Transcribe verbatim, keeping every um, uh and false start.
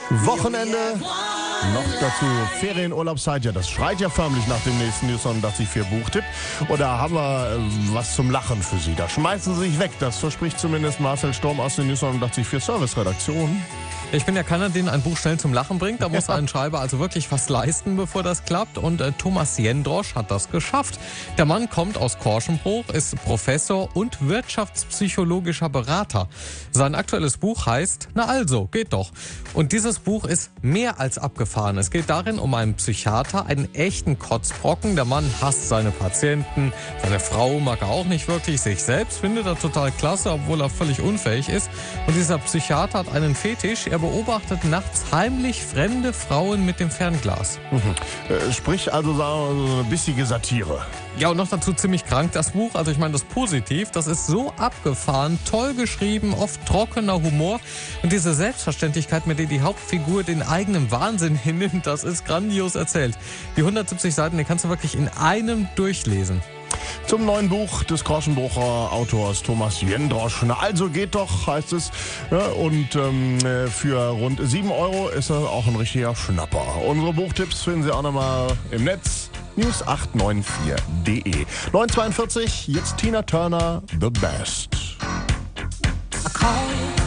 Wochenende, noch dazu Ferienurlaubszeit. Ja, das schreit ja förmlich nach dem nächsten News neunundachtzig Komma vier Buchtipp. Oder haben wir äh, was zum Lachen für Sie? Da schmeißen Sie sich weg. Das verspricht zumindest Marcel Sturm aus der News neunundachtzig Komma vier Service-Redaktion. Ich bin ja keiner, den ein Buch schnell zum Lachen bringt. Da muss ein Schreiber also wirklich was leisten, bevor das klappt. Und äh, Thomas Jendrosch hat das geschafft. Der Mann kommt aus Korschenbruch, ist Professor und wirtschaftspsychologischer Berater. Sein aktuelles Buch heißt Na also, geht doch. Und dieses Buch ist mehr als abgefahren. Es geht darin um einen Psychiater, einen echten Kotzbrocken. Der Mann hasst seine Patienten. Seine Frau mag er auch nicht wirklich. Sich selbst findet er total klasse, obwohl er völlig unfähig ist. Und dieser Psychiater hat einen Fetisch. Er beobachtet nachts heimlich fremde Frauen mit dem Fernglas. Mhm. Äh, sprich also, sagen wir, so eine bissige Satire. Ja, und noch dazu ziemlich krank. Das Buch, also ich meine das positiv, das ist so abgefahren, toll geschrieben, oft trockener Humor. Und diese Selbstverständlichkeit, mit der die Hauptfigur den eigenen Wahnsinn hinnimmt, das ist grandios erzählt. Die hundertsiebzig Seiten, die kannst du wirklich in einem durchlesen. Zum neuen Buch des Korschenbrucher Autors Thomas Jendrosch. Na also geht doch, heißt es. Ja, und ähm, für rund sieben Euro ist er auch ein richtiger Schnapper. Unsere Buchtipps finden Sie auch nochmal im Netz. news acht neun vier punkt de. neun zweiundvierzig, jetzt Tina Turner, The Best. I call